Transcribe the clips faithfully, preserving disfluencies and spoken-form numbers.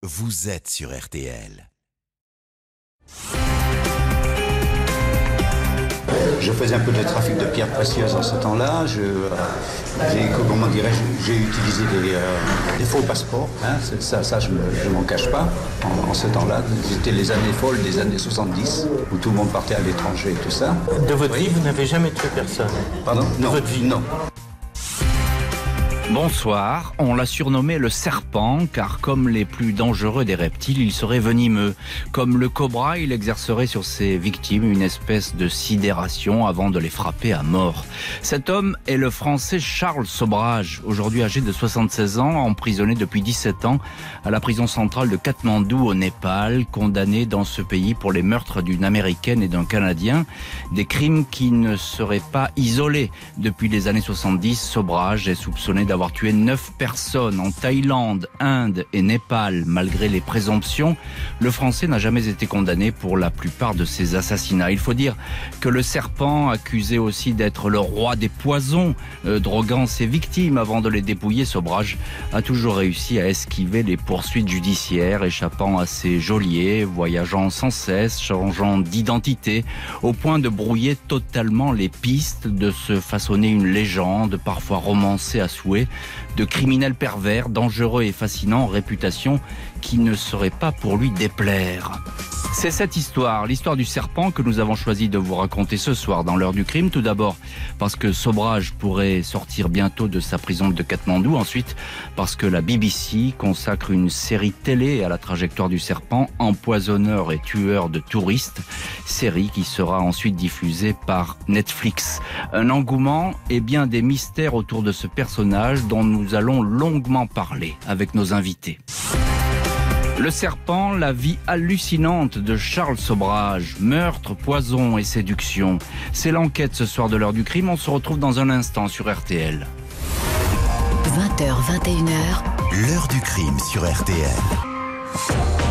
vous êtes sur R T L. Je faisais un peu de trafic de pierres précieuses en ce temps-là. Je, euh, j'ai, comment dirais-je, j'ai utilisé des, euh, des faux passeports. Hein, c'est, ça, ça, je ne m'en cache pas. En, en ce temps-là, c'était les années folles des années soixante-dix, où tout le monde partait à l'étranger et tout ça. De votre oui. vie, vous n'avez jamais tué personne? Pardon? De non, votre vie? Non. Bonsoir, on l'a surnommé le serpent car comme les plus dangereux des reptiles, il serait venimeux. Comme le cobra, il exercerait sur ses victimes une espèce de sidération avant de les frapper à mort. Cet homme est le français Charles Sobhraj, aujourd'hui âgé de soixante-seize ans, emprisonné depuis dix-sept ans à la prison centrale de Katmandou au Népal, condamné dans ce pays pour les meurtres d'une Américaine et d'un Canadien, des crimes qui ne seraient pas isolés. Depuis les années soixante-dix, Sobhraj est soupçonné d'avoir avoir tué neuf personnes en Thaïlande, Inde et Népal. Malgré les présomptions, le Français n'a jamais été condamné pour la plupart de ces assassinats. Il faut dire que le serpent, accusé aussi d'être le roi des poisons, euh, droguant ses victimes avant de les dépouiller, Sobhraj a toujours réussi à esquiver les poursuites judiciaires, échappant à ses geôliers, voyageant sans cesse, changeant d'identité, au point de brouiller totalement les pistes, de se façonner une légende, parfois romancée à souhait, de criminels pervers, dangereux et fascinants, réputation qui ne saurait pas pour lui déplaire. C'est cette histoire, l'histoire du serpent, que nous avons choisi de vous raconter ce soir dans l'heure du crime. Tout d'abord parce que Sobhraj pourrait sortir bientôt de sa prison de Katmandou. Ensuite parce que la B B C consacre une série télé à la trajectoire du serpent, empoisonneur et tueur de touristes. Série qui sera ensuite diffusée par Netflix. Un engouement et bien des mystères autour de ce personnage dont nous allons longuement parler avec nos invités. Le serpent, la vie hallucinante de Charles Sobhraj, meurtre, poison et séduction. C'est l'enquête ce soir de l'heure du crime. On se retrouve dans un instant sur R T L. vingt heures vingt et une heures. L'heure du crime sur R T L.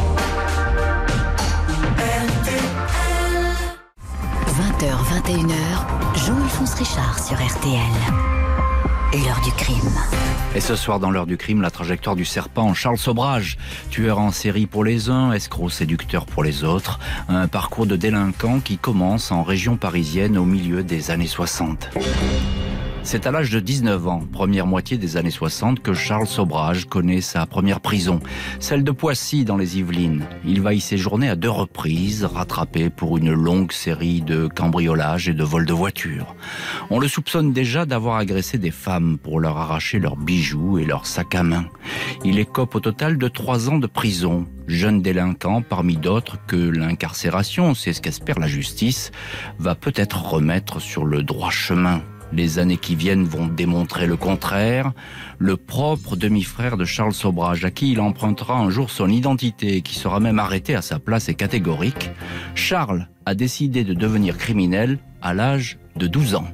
vingt heures vingt et une heures. Jean-Alphonse Richard sur R T L. L'heure du crime. Et ce soir dans l'heure du crime, la trajectoire du serpent, Charles Sobhraj, tueur en série pour les uns, escroc séducteur pour les autres. Un parcours de délinquant qui commence en région parisienne au milieu des années soixante. C'est à l'âge de dix-neuf ans, première moitié des années soixante, que Charles Sobhraj connaît sa première prison, celle de Poissy dans les Yvelines. Il va y séjourner à deux reprises, rattrapé pour une longue série de cambriolages et de vols de voitures. On le soupçonne déjà d'avoir agressé des femmes pour leur arracher leurs bijoux et leurs sacs à main. Il écope au total de trois ans de prison. Jeune délinquant parmi d'autres que l'incarcération, c'est ce qu'espère la justice, va peut-être remettre sur le droit chemin. Les années qui viennent vont démontrer le contraire. Le propre demi-frère de Charles Sobhraj, à qui il empruntera un jour son identité et qui sera même arrêté à sa place, est catégorique. Charles a décidé de devenir criminel à l'âge de douze ans.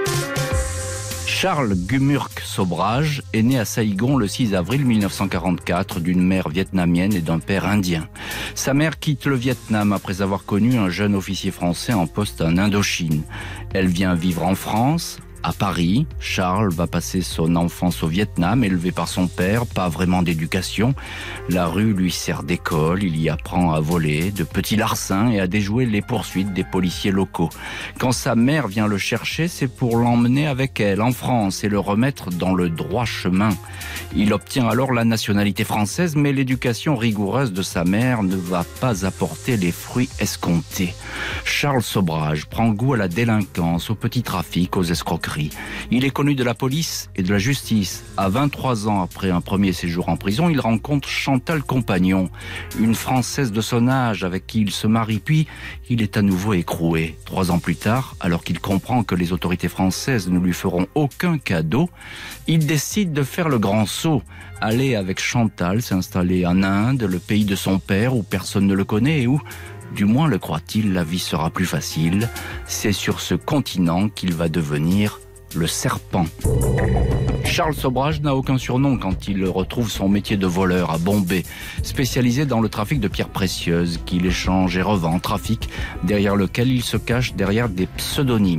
Charles Gumurk Sobhraj est né à Saïgon le six avril mille neuf cent quarante-quatre d'une mère vietnamienne et d'un père indien. Sa mère quitte le Vietnam après avoir connu un jeune officier français en poste en Indochine. Elle vient vivre en France. À Paris, Charles va passer son enfance au Vietnam, élevé par son père, pas vraiment d'éducation. La rue lui sert d'école, il y apprend à voler, de petits larcins et à déjouer les poursuites des policiers locaux. Quand sa mère vient le chercher, c'est pour l'emmener avec elle en France et le remettre dans le droit chemin. Il obtient alors la nationalité française, mais l'éducation rigoureuse de sa mère ne va pas apporter les fruits escomptés. Charles Sobhraj prend goût à la délinquance, au petit trafic, aux escroqueries. Il est connu de la police et de la justice. À vingt-trois ans après un premier séjour en prison, il rencontre Chantal Compagnon, une Française de son âge avec qui il se marie, puis il est à nouveau écroué. Trois ans plus tard, alors qu'il comprend que les autorités françaises ne lui feront aucun cadeau, il décide de faire le grand saut, aller avec Chantal s'installer en Inde, le pays de son père où personne ne le connaît et où, du moins le croit-il, la vie sera plus facile. C'est sur ce continent qu'il va devenir le serpent. Charles Sobhraj n'a aucun surnom quand il retrouve son métier de voleur à Bombay, spécialisé dans le trafic de pierres précieuses qu'il échange et revend, trafic derrière lequel il se cache derrière des pseudonymes.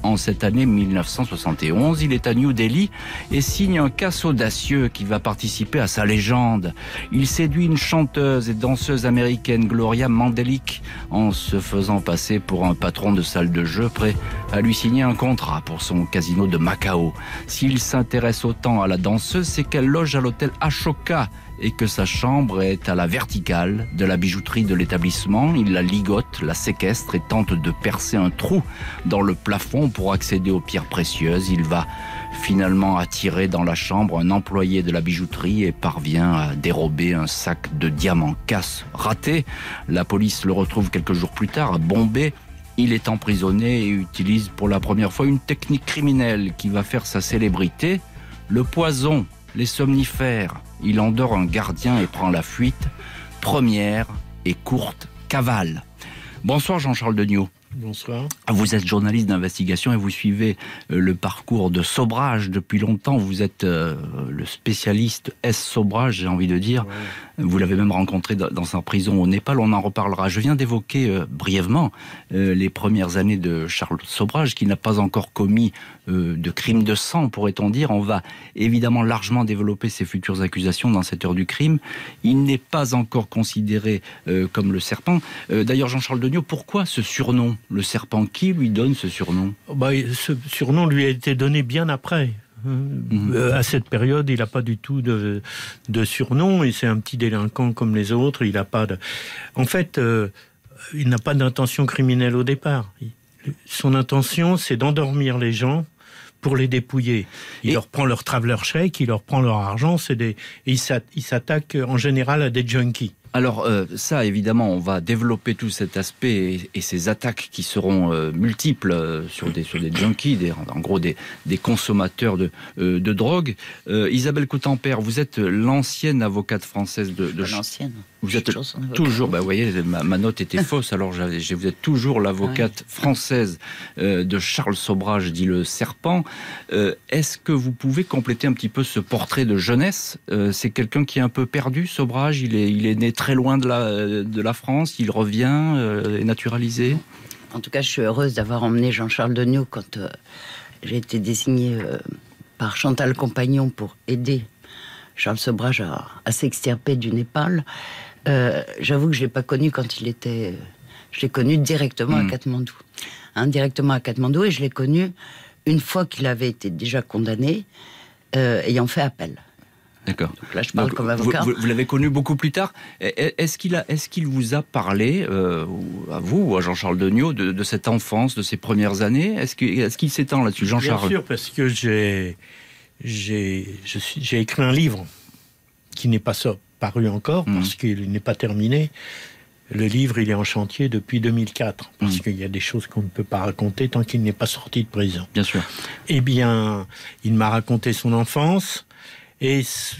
En cette année mille neuf cent soixante et onze, il est à New Delhi et signe un casse audacieux qui va participer à sa légende. Il séduit une chanteuse et danseuse américaine, Gloria Mandelic, en se faisant passer pour un patron de salle de jeu prêt à lui signer un contrat pour son casino de Macao. S'il s'intéresse autant à la danseuse, c'est qu'elle loge à l'hôtel Ashoka et que sa chambre est à la verticale de la bijouterie de l'établissement. Il la ligote, la séquestre et tente de percer un trou dans le plafond pour accéder aux pierres précieuses. Il va finalement attirer dans la chambre un employé de la bijouterie et parvient à dérober un sac de diamants. Casse raté. La police le retrouve quelques jours plus tard à Bombay. Il est emprisonné et utilise pour la première fois une technique criminelle qui va faire sa célébrité, le poison, les somnifères. Il endort un gardien et prend la fuite. Première et courte cavale. Bonsoir Jean-Charles Degnaud. Bonsoir. Vous êtes journaliste d'investigation et vous suivez le parcours de Sobrage depuis longtemps. Vous êtes euh, le spécialiste S. Sobrage, j'ai envie de dire. Ouais. Vous l'avez même rencontré dans sa prison au Népal, on en reparlera. Je viens d'évoquer euh, brièvement euh, les premières années de Charles Sobrage, qui n'a pas encore commis euh, de crime de sang, pourrait-on dire. On va évidemment largement développer ses futures accusations dans cette heure du crime. Il n'est pas encore considéré euh, comme le serpent. Euh, d'ailleurs, Jean-Charles Degnaud, pourquoi ce surnom ? Le serpent, qui lui donne ce surnom ? bah, Ce surnom lui a été donné bien après. Mmh. Euh, à cette période, il n'a pas du tout de, de surnom, et c'est un petit délinquant comme les autres. Il n'a pas de... En fait, euh, il n'a pas d'intention criminelle au départ. Il, son intention, c'est d'endormir les gens pour les dépouiller. Il et... leur prend leur traveler chèque, il leur prend leur argent, c'est des... et il s'attaque en général à des junkies. Alors euh, ça, évidemment, on va développer tout cet aspect et, et ces attaques qui seront euh, multiples euh, sur des sur des junkies, des, en gros des, des consommateurs de, euh, de drogue. Euh, Isabelle Coutempère, vous êtes l'ancienne avocate française de... de l'ancienne. Vous êtes toujours, bah, vous voyez, ma, ma note était fausse, alors j'ai, vous êtes toujours l'avocate ouais. française euh, de Charles Sobrage, dit le serpent. Euh, est-ce que vous pouvez compléter un petit peu ce portrait de jeunesse ? euh, C'est quelqu'un qui est un peu perdu, Sobrage. Il est, il est né très loin de la, de la France, il revient, euh, est naturalisé. En tout cas, je suis heureuse d'avoir emmené Jean-Charles Degnaud quand euh, j'ai été désignée euh, par Chantal Compagnon pour aider Charles Sobrage à, à s'extirper du Népal. Euh, j'avoue que je ne l'ai pas connu quand il était... Je l'ai connu directement mmh. à Katmandou. Hein, directement à Katmandou, et je l'ai connu une fois qu'il avait été déjà condamné, euh, ayant fait appel. D'accord. Donc là, je parle Donc, comme avocat. Vous, vous, vous l'avez connu beaucoup plus tard. Est-ce qu'il, a, est-ce qu'il vous a parlé, euh, à vous ou à Jean-Charles Degnaud, de, de cette enfance, de ces premières années ? Est-ce, que, est-ce qu'il s'étend là-dessus, Jean-Charles ? Bien sûr, parce que j'ai, j'ai, je suis, j'ai écrit un livre qui n'est pas ça. paru encore, parce mmh. qu'il n'est pas terminé. Le livre, il est en chantier depuis deux mille quatre, parce mmh. qu'il y a des choses qu'on ne peut pas raconter tant qu'il n'est pas sorti de prison. Bien sûr. Eh bien, il m'a raconté son enfance, et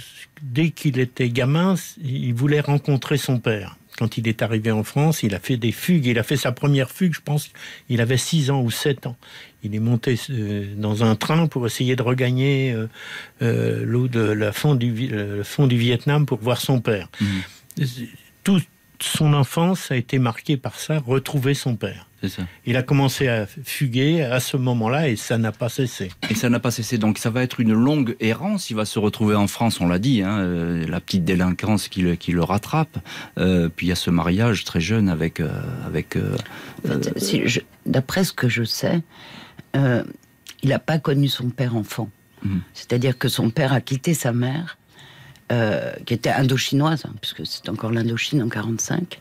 dès qu'il était gamin, il voulait rencontrer son père. Quand il est arrivé en France, il a fait des fugues. Il a fait sa première fugue, je pense, il avait six ans ou sept ans. Il est monté euh, dans un train pour essayer de regagner euh, euh, l'eau de la fond du, le fond du Vietnam pour voir son père. Mmh. Toute son enfance a été marquée par ça, retrouver son père. C'est ça. Il a commencé à fuguer à ce moment-là et ça n'a pas cessé. Et ça n'a pas cessé, donc ça va être une longue errance. Il va se retrouver en France, on l'a dit, hein, euh, la petite délinquance qui le, qui le rattrape. Euh, puis il y a ce mariage très jeune avec... Euh, avec euh, en fait, euh, si je, d'après ce que je sais, euh, il n'a pas connu son père enfant. Mmh. C'est-à-dire que son père a quitté sa mère, euh, qui était indochinoise, hein, puisque c'est encore l'Indochine en quarante-cinq,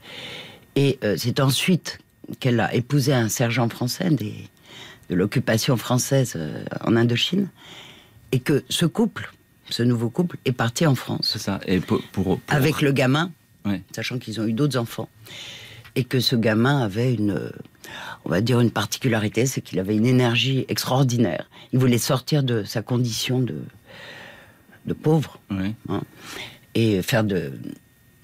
et euh, c'est ensuite qu'elle a épousé un sergent français des, de l'occupation française euh, en Indochine, et que ce couple, ce nouveau couple, est parti en France. C'est ça. Et pour, pour, pour... avec le gamin, ouais. sachant qu'ils ont eu d'autres enfants, et que ce gamin avait une, on va dire une particularité, c'est qu'il avait une énergie extraordinaire. Il voulait sortir de sa condition de, de pauvre, ouais. hein, et faire de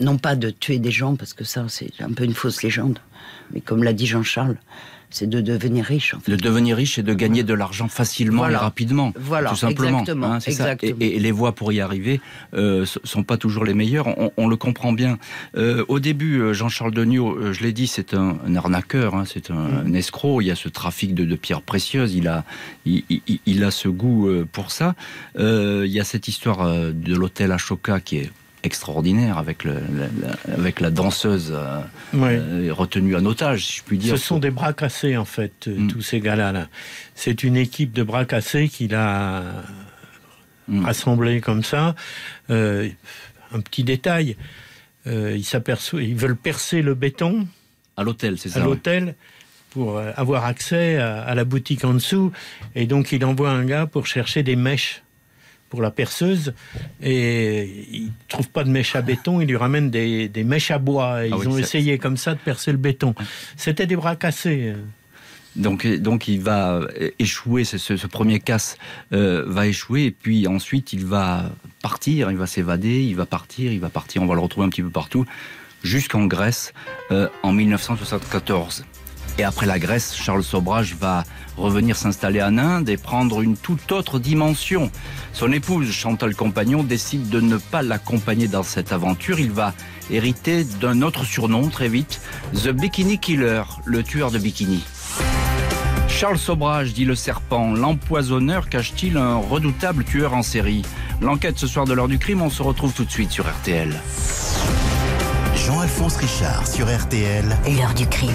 non pas de tuer des gens, parce que ça, c'est un peu une fausse légende, mais comme l'a dit Jean-Charles, c'est de devenir riche. En fait. De devenir riche et de gagner de l'argent facilement voilà. et rapidement, voilà, tout simplement. Exactement, Hein, c'est exactement. Ça. Et, et les voies pour y arriver euh, sont pas toujours les meilleures. On, on le comprend bien. Euh, au début, Jean-Charles Degnaud, je l'ai dit, c'est un, un arnaqueur, hein, c'est un, mmh. un escroc. Il y a ce trafic de, de pierres précieuses. Il a, il, il, il a ce goût pour ça. Euh, il y a cette histoire de l'hôtel Ashoka qui est extraordinaire avec, le, la, avec la danseuse euh, oui. euh, retenue en otage, si je puis dire. Ce sont des bras cassés, en fait, mm. tous ces gars-là. Là. C'est une équipe de bras cassés qu'il a mm. rassemblée comme ça. Euh, un petit détail, euh, ils, s'aperçoivent, ils veulent percer le béton. À l'hôtel, c'est ça. À l'hôtel. Oui. Pour avoir accès à, à la boutique en dessous. Et donc, il envoie un gars pour chercher des mèches pour la perceuse, et il ne trouve pas de mèche à béton, il lui ramène des, des mèches à bois. Et ah ils oui, ont essayé comme ça de percer le béton. C'était des bras cassés. Donc, donc il va échouer, ce, ce premier casse euh, va échouer, et puis ensuite il va partir, il va s'évader, il va partir, il va partir, on va le retrouver un petit peu partout, jusqu'en Grèce euh, en dix-neuf cent soixante-quatorze. Et après la Grèce, Charles Sobrage va revenir s'installer en Inde et prendre une toute autre dimension. Son épouse, Chantal Compagnon, décide de ne pas l'accompagner dans cette aventure. Il va hériter d'un autre surnom très vite, The Bikini Killer, le tueur de bikini. Charles Sobrage, dit le serpent, l'empoisonneur cache-t-il un redoutable tueur en série? L'enquête ce soir de l'heure du crime, on se retrouve tout de suite sur R T L. Jean-Alphonse Richard sur R T L. L'heure du crime.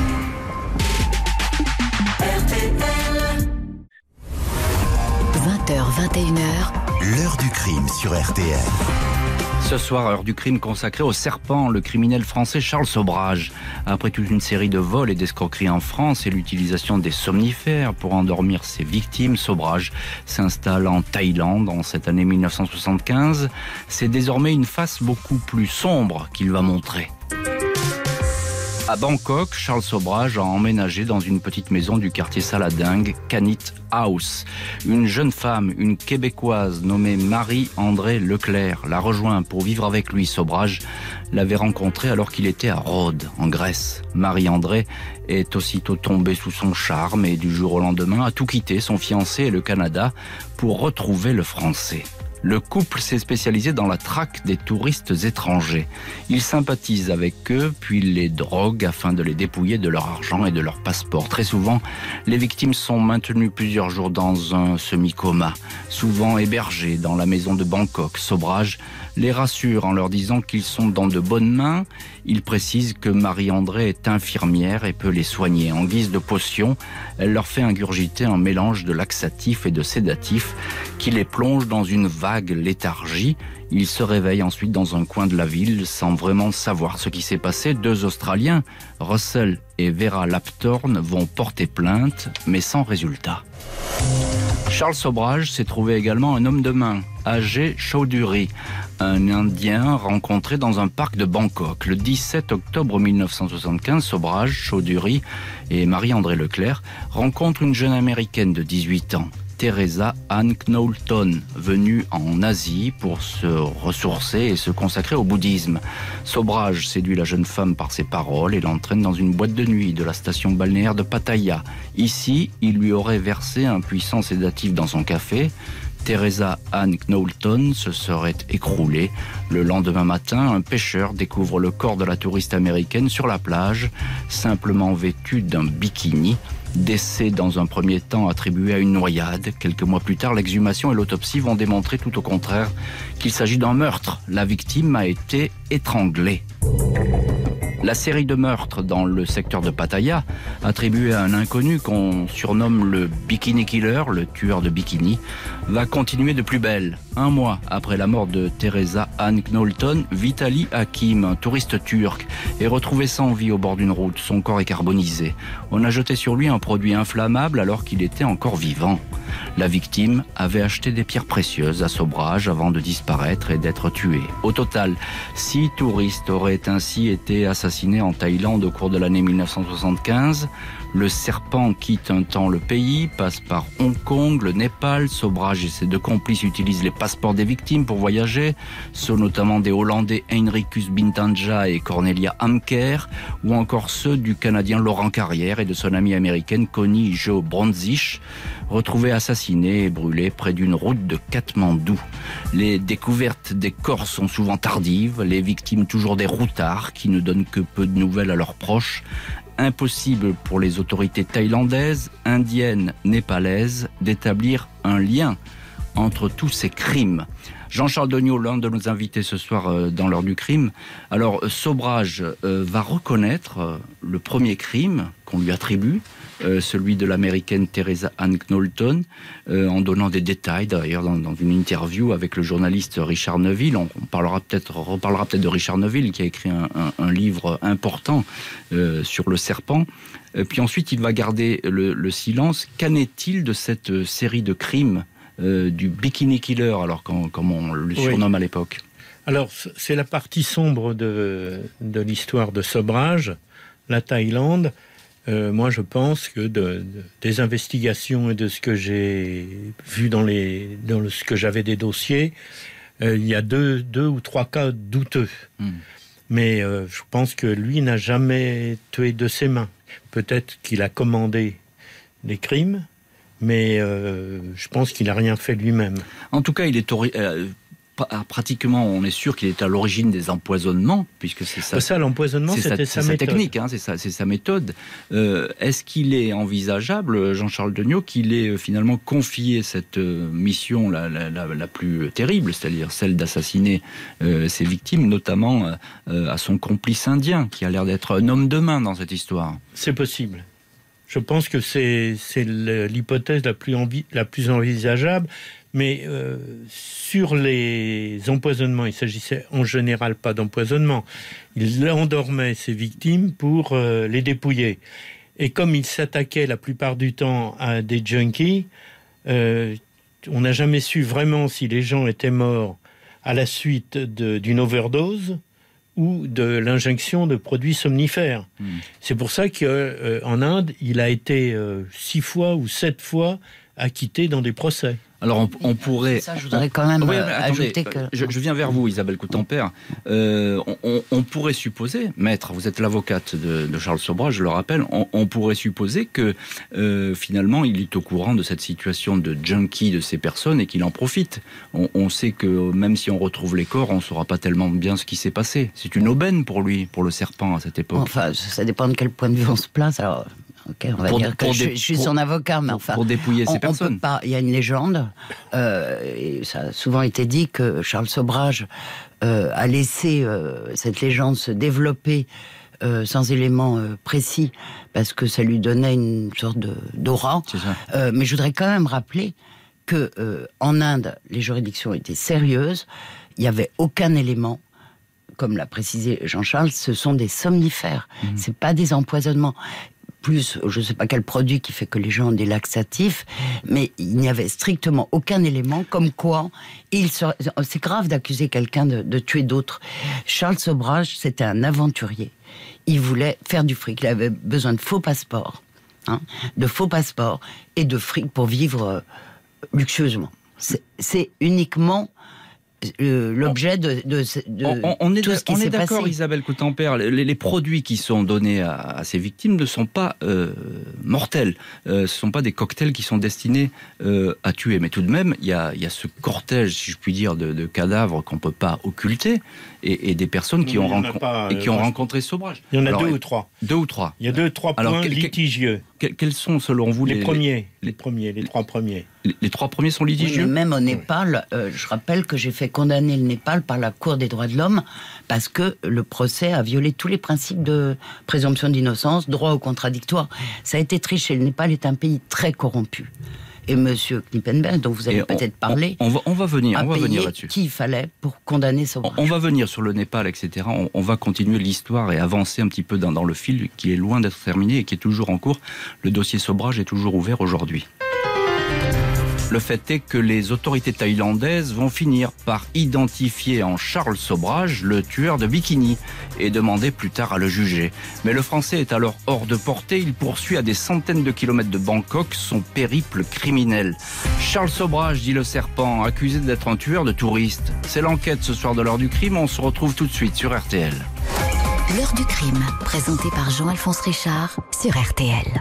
vingt heures vingt et une heures. L'heure du crime sur R T L. Ce soir, heure du crime consacrée au serpent, le criminel français Charles Sobrage. Après toute une série de vols et d'escroqueries en France et l'utilisation des somnifères pour endormir ses victimes, Sobrage s'installe en Thaïlande en cette année dix-neuf cent soixante-quinze. C'est désormais une face beaucoup plus sombre qu'il va montrer. À Bangkok, Charles Sobrage a emménagé dans une petite maison du quartier Saladingue, Kanit House. Une jeune femme, une Québécoise nommée Marie-André Leclerc, l'a rejoint pour vivre avec lui. Sobrage l'avait rencontrée alors qu'il était à Rhodes, en Grèce. Marie-André est aussitôt tombée sous son charme et du jour au lendemain a tout quitté, son fiancé et le Canada, pour retrouver le français. Le couple s'est spécialisé dans la traque des touristes étrangers. Il sympathise avec eux, puis les drogue afin de les dépouiller de leur argent et de leur passeport. Très souvent, les victimes sont maintenues plusieurs jours dans un semi-coma, souvent hébergées dans la maison de Bangkok. Sobrage les rassure en leur disant qu'ils sont dans de bonnes mains. Il précise que Marie-André est infirmière et peut les soigner. En guise de potion, elle leur fait ingurgiter un mélange de laxatifs et de sédatifs qui les plonge dans une vague léthargie. Ils se réveillent ensuite dans un coin de la ville sans vraiment savoir ce qui s'est passé. Deux Australiens, Russell et Vera Lapthorne, vont porter plainte, mais sans résultat. Charles Sobrage s'est trouvé également un homme de main, Ajay Chaudhuri, un Indien rencontré dans un parc de Bangkok. Le dix-sept octobre dix-neuf cent soixante-quinze, Sobrage, Chaudhuri et Marie-André Leclerc rencontrent une jeune Américaine de dix-huit ans, Teresa Ann Knowlton, venue en Asie pour se ressourcer et se consacrer au bouddhisme. Sobrage séduit la jeune femme par ses paroles et l'entraîne dans une boîte de nuit de la station balnéaire de Pattaya. Ici, il lui aurait versé un puissant sédatif dans son café. Teresa Ann Knowlton se serait écroulée. Le lendemain matin, un pêcheur découvre le corps de la touriste américaine sur la plage, simplement vêtue d'un bikini. Décès dans un premier temps attribué à une noyade. Quelques mois plus tard, l'exhumation et l'autopsie vont démontrer tout au contraire qu'il s'agit d'un meurtre. La victime a été étranglée. La série de meurtres dans le secteur de Pattaya, attribuée à un inconnu qu'on surnomme le Bikini Killer, le tueur de bikini, va continuer de plus belle. Un mois après la mort de Teresa Ann Knowlton, Vitali Hakim, un touriste turc, est retrouvé sans vie au bord d'une route. Son corps est carbonisé. On a jeté sur lui un produit inflammable alors qu'il était encore vivant. La victime avait acheté des pierres précieuses à Sobrage avant de disparaître et d'être tuée. Au total, six touristes auraient ainsi été assassinés en Thaïlande au cours de l'année dix-neuf cent soixante-quinze. Le serpent quitte un temps le pays, passe par Hong Kong, le Népal. Sobrage Sobrage et ses deux complices utilisent les passeports des victimes pour voyager, ceux notamment des Hollandais Heinricus Bintanja et Cornelia Amker, ou encore ceux du Canadien Laurent Carrière et de son amie américaine Connie Jo Bronzich, retrouvés assassinés et brûlés près d'une route de Katmandou. Les découvertes des corps sont souvent tardives, les victimes toujours des routards qui ne donnent que peu de nouvelles à leurs proches. Impossible pour les autorités thaïlandaises, indiennes, népalaises d'établir un lien entre tous ces crimes. Jean-Charles Degnaud, l'un de nos invités ce soir dans l'heure du crime. Alors, Sobrage euh, va reconnaître euh, le premier crime qu'on lui attribue, euh, celui de l'américaine Teresa Ann Knowlton, euh, en donnant des détails, d'ailleurs, dans, dans une interview avec le journaliste Richard Neville. On, on parlera peut-être, reparlera peut-être de Richard Neville, qui a écrit un, un, un livre important euh, sur le serpent. Et puis ensuite, il va garder le, le silence. Qu'en est-il de cette série de crimes Euh, du Bikini Killer, alors comme, comme on le surnomme oui. à l'époque? Alors, c'est la partie sombre de, de l'histoire de Sobrage, la Thaïlande. Euh, moi, je pense que de, de, des investigations et de ce que j'ai vu dans, les, dans le, ce que j'avais des dossiers, euh, il y a deux, deux ou trois cas douteux. Mm. Mais euh, je pense que lui n'a jamais tué de ses mains. Peut-être qu'il a commandé des crimes, mais euh, je pense qu'il n'a rien fait lui-même. En tout cas, il est ori- euh, pratiquement, on est sûr qu'il est à l'origine des empoisonnements, puisque c'est ça. Ça, l'empoisonnement, c'est c'était sa, sa, sa méthode. technique, hein, c'est, sa, c'est sa méthode. Euh, est-ce qu'il est envisageable, Jean-Charles Degnaud, qu'il ait finalement confié cette mission la, la, la, la plus terrible, c'est-à-dire celle d'assassiner euh, ses victimes, notamment euh, à son complice indien, qui a l'air d'être un homme de main dans cette histoire? C'est possible. Je pense que c'est, c'est l'hypothèse la plus, envi- la plus envisageable, mais euh, sur les empoisonnements, il s'agissait en général pas d'empoisonnement. Il endormait ses victimes pour euh, les dépouiller. Et comme il s'attaquait la plupart du temps à des junkies, euh, on n'a jamais su vraiment si les gens étaient morts à la suite de, d'une overdose ou de l'injection de produits somnifères. Mmh. C'est pour ça qu'en euh, Inde, il a été euh, six fois ou sept fois acquitté dans des procès. Alors on, on pourrait... Ça, je voudrais quand même oui, euh, attendez, ajouter que... Je, je viens vers vous, Isabelle Coutempère. Euh, on, on, on pourrait supposer, maître, vous êtes l'avocate de, de Charles Sobrage, je le rappelle, on, on pourrait supposer que euh, finalement il est au courant de cette situation de junkie de ces personnes et qu'il en profite. On, on sait que même si on retrouve les corps, on ne saura pas tellement bien ce qui s'est passé. C'est une aubaine pour lui, pour le serpent à cette époque. Enfin, ça dépend de quel point de vue on se place. Alors... Ok, on va pour, dire que pour je, dé, je suis pour, son avocat, mais enfin... Pour dépouiller on, ces personnes. On peut pas, il y a une légende, euh, et ça a souvent été dit que Charles Sobrage euh, a laissé euh, cette légende se développer euh, sans éléments euh, précis, parce que ça lui donnait une sorte de, d'aura. C'est ça. Euh, mais je voudrais quand même rappeler que euh, en Inde, les juridictions étaient sérieuses, il n'y avait aucun élément. Comme l'a précisé Jean-Charles, ce sont des somnifères, mmh. c'est pas des empoisonnements. Plus, je ne sais pas quel produit qui fait que les gens ont des laxatifs, mais il n'y avait strictement aucun élément comme quoi il serait... C'est grave d'accuser quelqu'un de, de tuer d'autres. Charles Sobrage, c'était un aventurier. Il voulait faire du fric. Il avait besoin de faux passeports, hein, de faux passeports et de fric pour vivre euh, luxueusement. C'est, c'est uniquement... Euh, l'objet de, de, de on, on est tout ce qui on s'est est d'accord, passé. Isabelle Coutempère, les, les produits qui sont donnés à, à ces victimes ne sont pas euh, mortels. Euh, ce ne sont pas des cocktails qui sont destinés euh, à tuer. Mais tout de même, il y a, y a ce cortège, si je puis dire, de, de cadavres qu'on ne peut pas occulter et, et des personnes qui non, ont, renco- pas, et qui euh, ont rencontré Sobrage. Il y en a Alors, deux ou trois. Deux ou trois. Il y a deux ou trois points Alors, quel, litigieux. Quel, quels sont, selon vous, les, les premiers les, les premiers, les trois premiers. Les, les trois premiers sont litigieux. Oui, mais même au Népal, euh, je rappelle que j'ai fait condamner le Népal par la Cour des droits de l'homme parce que le procès a violé tous les principes de présomption d'innocence, droit au contradictoire. Ça a été triché. Le Népal est un pays très corrompu. Et Monsieur Knippenberg, dont vous avez on, peut-être parlé, on, on, va, on va venir, a on va payé venir là-dessus. Qui il fallait pour condamner Sobrage. On, on va venir sur le Népal, et cetera. On, on va continuer l'histoire et avancer un petit peu dans, dans le fil qui est loin d'être terminé et qui est toujours en cours. Le dossier Sobrage est toujours ouvert aujourd'hui. Le fait est que les autorités thaïlandaises vont finir par identifier en Charles Sobrage le tueur de Bikini et demander plus tard à le juger. Mais le Français est alors hors de portée. Il poursuit à des centaines de kilomètres de Bangkok son périple criminel. Charles Sobrage, dit le Serpent, accusé d'être un tueur de touristes. C'est l'enquête ce soir de l'heure du crime. On se retrouve tout de suite sur R T L. L'heure du crime, présenté par Jean-Alphonse Richard sur R T L.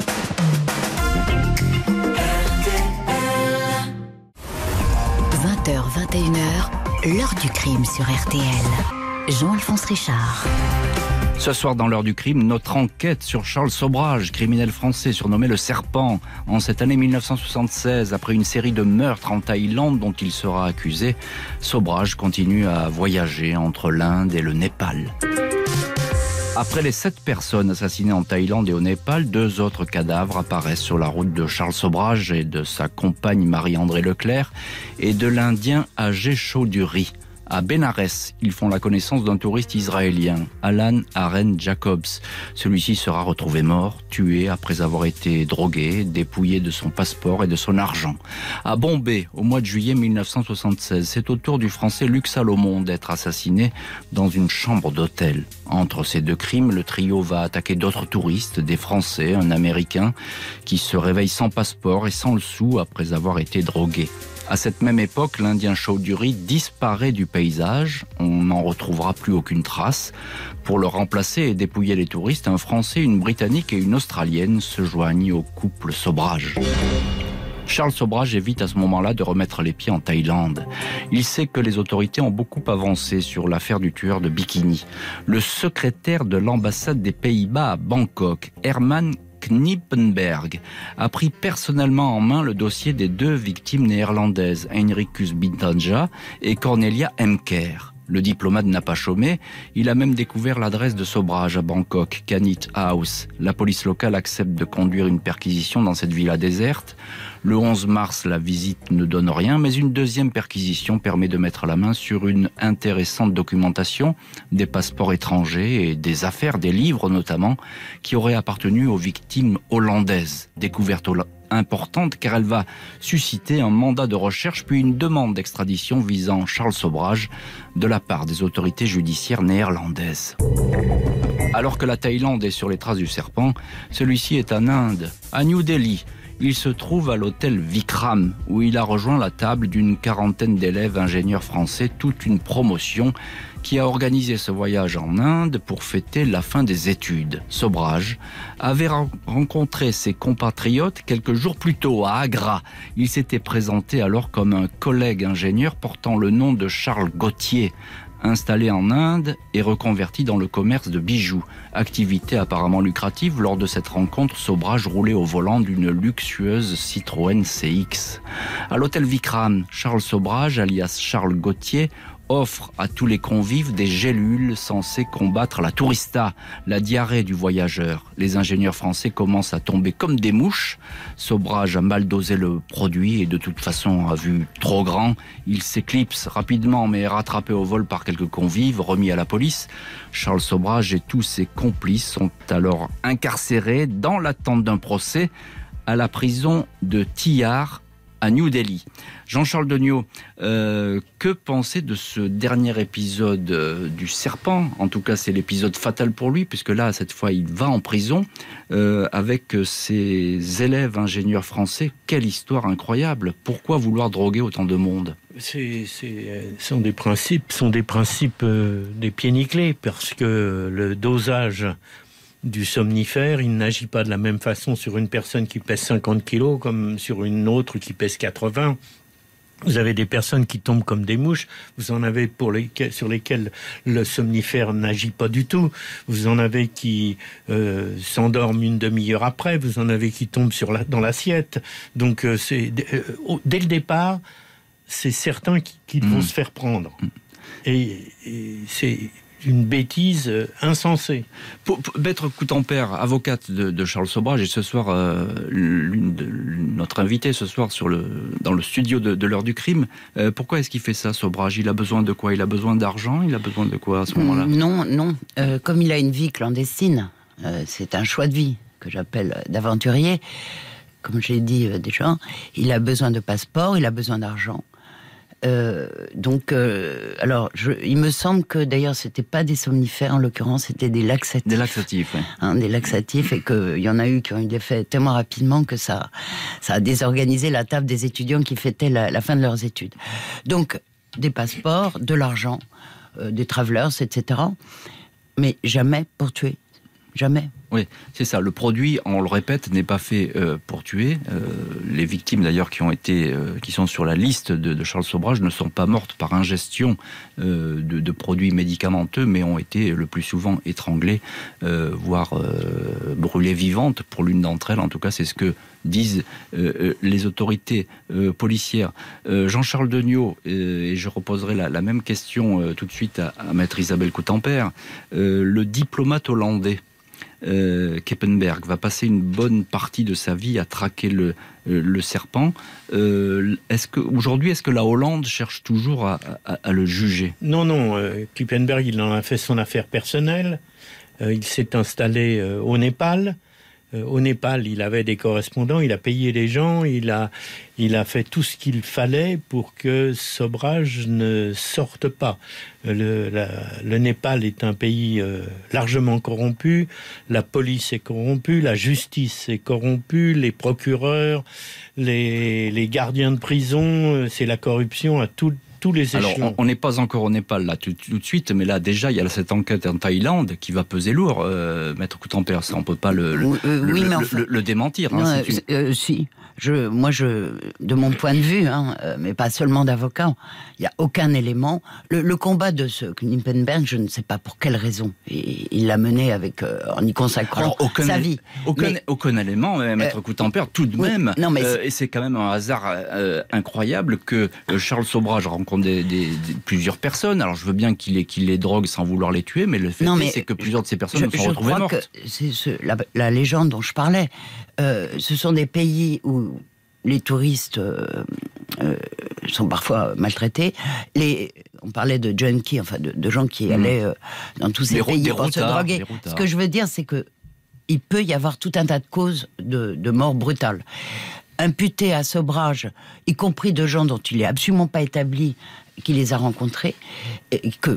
vingt heures vingt et une heures, l'heure du crime sur R T L. Jean-Alphonse Richard. Ce soir dans l'heure du crime, notre enquête sur Charles Sobrage, criminel français surnommé le Serpent. En cette année mille neuf cent soixante-seize, après une série de meurtres en Thaïlande dont il sera accusé, Sobrage continue à voyager entre l'Inde et le Népal. Après les sept personnes assassinées en Thaïlande et au Népal, deux autres cadavres apparaissent sur la route de Charles Sobrage et de sa compagne Marie-André Leclerc et de l'Indien Ajay Chaudhuri. À Bénarès, ils font la connaissance d'un touriste israélien, Alan Aren Jacobs. Celui-ci sera retrouvé mort, tué après avoir été drogué, dépouillé de son passeport et de son argent. À Bombay, au mois de juillet mille neuf cent soixante-seize, c'est au tour du Français Luc Salomon d'être assassiné dans une chambre d'hôtel. Entre ces deux crimes, le trio va attaquer d'autres touristes, des Français, un Américain, qui se réveille sans passeport et sans le sou après avoir été drogué. À cette même époque, l'Indien Chaudhuri disparaît du paysage. On n'en retrouvera plus aucune trace. Pour le remplacer et dépouiller les touristes, un Français, une Britannique et une Australienne se joignent au couple Sobrage. Charles Sobrage évite à ce moment-là de remettre les pieds en Thaïlande. Il sait que les autorités ont beaucoup avancé sur l'affaire du tueur de Bikini. Le secrétaire de l'ambassade des Pays-Bas à Bangkok, Herman Knippenberg, a pris personnellement en main le dossier des deux victimes néerlandaises, Heinricus Bintanja et Cornelia Emker. Le diplomate n'a pas chômé, il a même découvert l'adresse de Sobrage à Bangkok, Kanit House. La police locale accepte de conduire une perquisition dans cette villa déserte. Le onze mars, la visite ne donne rien, mais une deuxième perquisition permet de mettre la main sur une intéressante documentation, des passeports étrangers et des affaires, des livres notamment, qui auraient appartenu aux victimes hollandaises. Découverte importante car elle va susciter un mandat de recherche puis une demande d'extradition visant Charles Sobrage de la part des autorités judiciaires néerlandaises. Alors que la Thaïlande est sur les traces du serpent, celui-ci est en Inde, à New Delhi. Il se trouve à l'hôtel Vikram, où il a rejoint la table d'une quarantaine d'élèves ingénieurs français, toute une promotion qui a organisé ce voyage en Inde pour fêter la fin des études. Sobrage avait rencontré ses compatriotes quelques jours plus tôt à Agra. Il s'était présenté alors comme un collègue ingénieur portant le nom de Charles Gauthier, installé en Inde et reconverti dans le commerce de bijoux. Activité apparemment lucrative, lors de cette rencontre, Sobrage roulait au volant d'une luxueuse Citroën C X. À l'hôtel Vikram, Charles Sobrage, alias Charles Gauthier, offre à tous les convives des gélules censées combattre la tourista, la diarrhée du voyageur. Les ingénieurs français commencent à tomber comme des mouches. Sobrage a mal dosé le produit et de toute façon a vu trop grand. Il s'éclipse rapidement mais est rattrapé au vol par quelques convives, remis à la police. Charles Sobrage et tous ses complices sont alors incarcérés dans l'attente d'un procès à la prison de Tihar à New Delhi. Jean-Charles Degnaud, euh, que penser de ce dernier épisode euh, du serpent ? En tout cas, c'est l'épisode fatal pour lui, puisque là, cette fois, il va en prison euh, avec ses élèves ingénieurs français. Quelle histoire incroyable ! Pourquoi vouloir droguer autant de monde ? C'est, c'est, sont des principes, sont des principes euh, des pieds nickelés, parce que le dosage du somnifère, il n'agit pas de la même façon sur une personne qui pèse cinquante kilos comme sur une autre qui pèse quatre-vingts. Vous avez des personnes qui tombent comme des mouches, vous en avez pour lesquelles, sur lesquelles le somnifère n'agit pas du tout, vous en avez qui euh, s'endorment une demi-heure après, vous en avez qui tombent sur la, dans l'assiette. Donc euh, c'est, euh, dès le départ, c'est certain qu'ils vont mmh. se faire prendre. Et, et c'est une bêtise insensée. Pour, pour, Maître Coutempère, avocate de, de Charles Sobrage, et ce soir, euh, l'une de, notre invité ce soir sur le, dans le studio de, de l'heure du crime, euh, pourquoi est-ce qu'il fait ça, Sobrage ? Il a besoin de quoi ? Il a besoin d'argent ? Il a besoin de quoi à ce moment-là ? Non, non. Euh, comme il a une vie clandestine, euh, c'est un choix de vie que j'appelle d'aventurier. comme j'ai dit euh, déjà, il a besoin de passeport, il a besoin d'argent. Euh, donc, euh, alors, je, il me semble que d'ailleurs, c'était pas des somnifères, en l'occurrence, c'était des laxatifs. Des laxatifs, oui. Hein, des laxatifs, et qu'il y en a eu qui ont eu des effets tellement rapidement que ça, ça a désorganisé la table des étudiants qui fêtaient la, la fin de leurs études. Donc, des passeports, de l'argent, euh, des travelers, et cetera. Mais jamais pour tuer. Jamais. Oui, c'est ça. Le produit, on le répète, n'est pas fait euh, pour tuer. Euh, les victimes, d'ailleurs, qui ont été, euh, qui sont sur la liste de, de Charles Sobhraj, ne sont pas mortes par ingestion euh, de, de produits médicamenteux, mais ont été le plus souvent étranglées, euh, voire euh, brûlées vivantes. Pour l'une d'entre elles, en tout cas, c'est ce que disent euh, les autorités euh, policières. Euh, Jean-Charles Degnaud, euh, et je reposerai la, la même question euh, tout de suite à, à maître Isabelle Coutempère, euh, le diplomate hollandais Euh, Keppenberg va passer une bonne partie de sa vie à traquer le, euh, le serpent. Euh, est-ce que, aujourd'hui, est-ce que la Hollande cherche toujours à, à, à le juger ? Non, non. Euh, Keppenberg, il en a fait son affaire personnelle. Euh, il s'est installé euh, au Népal. Euh, au Népal, il avait des correspondants, il a payé les gens, il a, il a fait tout ce qu'il fallait pour que Sobhraj ne sorte pas. Le, la, le Népal est un pays euh, largement corrompu, la police est corrompue, la justice est corrompue, les procureurs, les, les gardiens de prison, c'est la corruption à tout, tous les échelons. Alors, on n'est pas encore au Népal là tout, tout de suite, mais là déjà il y a cette enquête en Thaïlande qui va peser lourd, euh, maître Coutempère, ça on peut pas le, le, euh, le, oui, le, enfin, le, le démentir. Non, hein, euh, une... euh, si, je, moi je, de mon point de vue, hein, euh, mais pas seulement d'avocat, il y a aucun élément. Le, le combat de ce Keppenberg, je ne sais pas pour quelle raison, et, il l'a mené avec euh, en y consacrant Alors, aucun, sa vie. Aucun, mais, aucun élément, maître euh, Coutempère, tout de oui, même. Non, mais euh, et c'est quand même un hasard euh, incroyable que euh, Charles Sobhraj rencontre des, des, des, plusieurs personnes. Alors je veux bien qu'il les, qu'il les drogue sans vouloir les tuer, mais le fait non, mais c'est que plusieurs de ces personnes je, se sont retrouvées mortes. Que c'est ce, la, la légende dont je parlais. Euh, ce sont des pays où les touristes euh, euh, sont parfois maltraités. Les, on parlait de junkies, enfin de, de gens qui mmh. allaient euh, dans tous ces des pays des pour routards, se droguer. Ce que je veux dire, c'est que il peut y avoir tout un tas de causes de, de mort brutale. Imputés à Sobhraj, y compris de gens dont il n'est absolument pas établi qu'il les a rencontrés, et que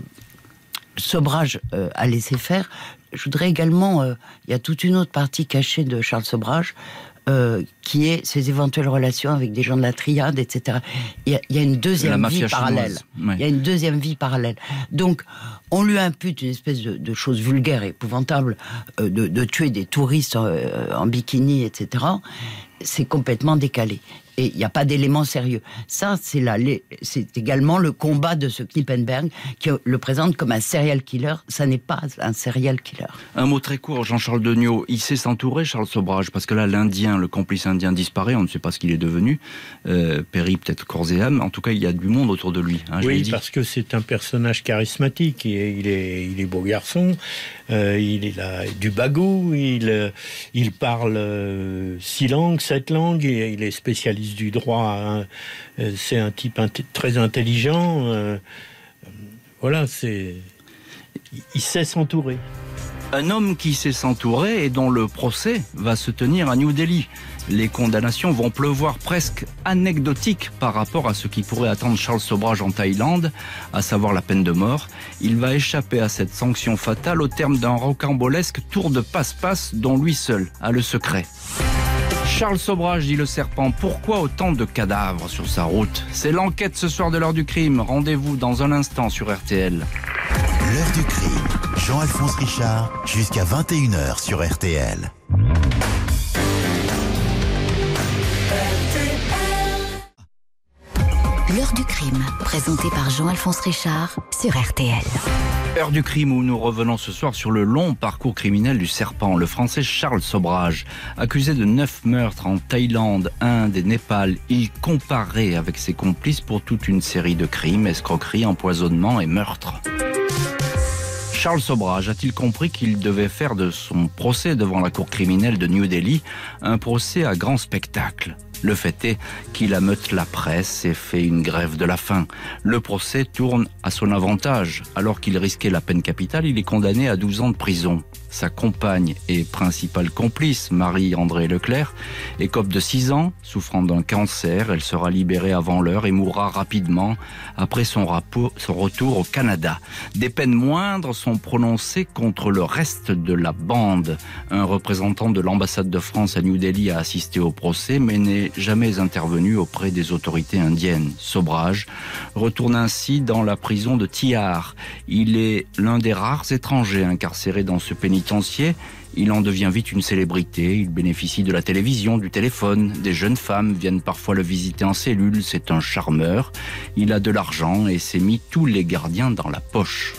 Sobhraj euh, a laissé faire. Je voudrais également, euh, il y a toute une autre partie cachée de Charles Sobhraj, euh, qui est ses éventuelles relations avec des gens de la triade, et cetera. Il y a, il y a une deuxième vie parallèle. Ouais. Il y a une deuxième vie parallèle. Donc, on lui impute une espèce de, de chose vulgaire et épouvantable, euh, de, de tuer des touristes euh, en bikini, et cetera. C'est complètement décalé. Et il n'y a pas d'élément sérieux. Ça, c'est, la, c'est également le combat de ce Keppenberg qui le présente comme un serial killer. Ça n'est pas un serial killer. Un mot très court, Jean-Charles Degnaud. Il sait s'entourer, Charles Sobhraj, parce que là, l'Indien, le complice indien disparaît. On ne sait pas ce qu'il est devenu. Euh, péri peut-être corps et âme. En tout cas, il y a du monde autour de lui. Hein, oui, parce que c'est un personnage charismatique. Il est, il est, il est beau garçon. Euh, il est là, du bagou. Il, il parle euh, six langues, sept langues. Et il est spécialiste du droit, hein. C'est un type int- très intelligent. Euh, voilà, c'est, il sait s'entourer. Un homme qui sait s'entourer et dont le procès va se tenir à New Delhi. Les condamnations vont pleuvoir presque anecdotiques par rapport à ce qui pourrait attendre Charles Sobhraj en Thaïlande, à savoir la peine de mort. Il va échapper à cette sanction fatale au terme d'un rocambolesque tour de passe-passe dont lui seul a le secret. Charles Sobhraj, dit le serpent, pourquoi autant de cadavres sur sa route ? C'est l'enquête ce soir de l'heure du crime. Rendez-vous dans un instant sur R T L. L'heure du crime, Jean-Alphonse Richard, jusqu'à vingt et une heures sur R T L. L'heure du crime, présentée par Jean-Alphonse Richard sur R T L. Heure du crime où nous revenons ce soir sur le long parcours criminel du serpent, le français Charles Sobhraj. Accusé de neuf meurtres en Thaïlande, Inde et Népal, il comparait avec ses complices pour toute une série de crimes, escroqueries, empoisonnements et meurtres. Charles Sobhraj a-t-il compris qu'il devait faire de son procès devant la cour criminelle de New Delhi un procès à grand spectacle ? Le fait est qu'il ameute la presse et fait une grève de la faim. Le procès tourne à son avantage. Alors qu'il risquait la peine capitale, il est condamné à douze ans de prison. Sa compagne et principale complice, Marie-André Leclerc, écope de six ans, souffrant d'un cancer. Elle sera libérée avant l'heure et mourra rapidement après son, rapport, son retour au Canada. Des peines moindres sont prononcées contre le reste de la bande. Un représentant de l'ambassade de France à New Delhi a assisté au procès, mais n'est jamais intervenu auprès des autorités indiennes. Sobrage retourne ainsi dans la prison de Tihar. Il est l'un des rares étrangers incarcérés dans ce pénitentiaire. Il en devient vite une célébrité, il bénéficie de la télévision, du téléphone, des jeunes femmes viennent parfois le visiter en cellule, c'est un charmeur, il a de l'argent et s'est mis tous les gardiens dans la poche.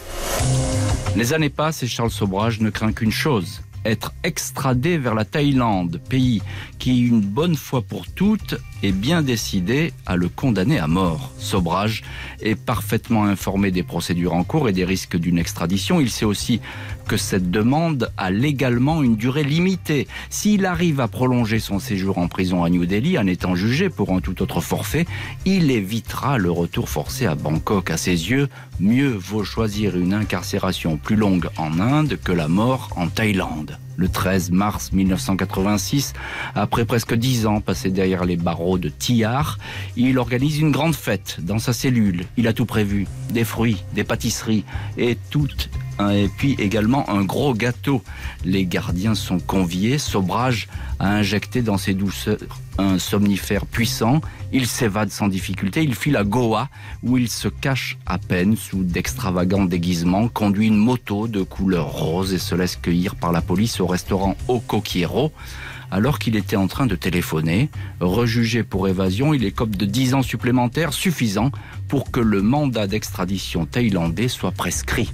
Les années passent et Charles Sobrage ne craint qu'une chose, être extradé vers la Thaïlande, pays qui, une bonne fois pour toutes, est bien décidé à le condamner à mort. Sobrage est parfaitement informé des procédures en cours et des risques d'une extradition. Il sait aussi que cette demande a légalement une durée limitée. S'il arrive à prolonger son séjour en prison à New Delhi en étant jugé pour un tout autre forfait, il évitera le retour forcé à Bangkok. À ses yeux, mieux vaut choisir une incarcération plus longue en Inde que la mort en Thaïlande. Le treize mars mille neuf cent quatre-vingt-six, après presque dix ans passés derrière les barreaux de Tihar, il organise une grande fête dans sa cellule. Il a tout prévu, des fruits, des pâtisseries et tout, et puis également un gros gâteau. Les gardiens sont conviés. Sobrage a injecté dans ses douceurs un somnifère puissant. Il s'évade sans difficulté. Il file à Goa, où il se cache à peine sous d'extravagants déguisements, conduit une moto de couleur rose et se laisse cueillir par la police au restaurant Au Coquiero. Alors qu'il était en train de téléphoner, rejugé pour évasion, il écope de dix ans supplémentaires, suffisant pour que le mandat d'extradition thaïlandais soit prescrit.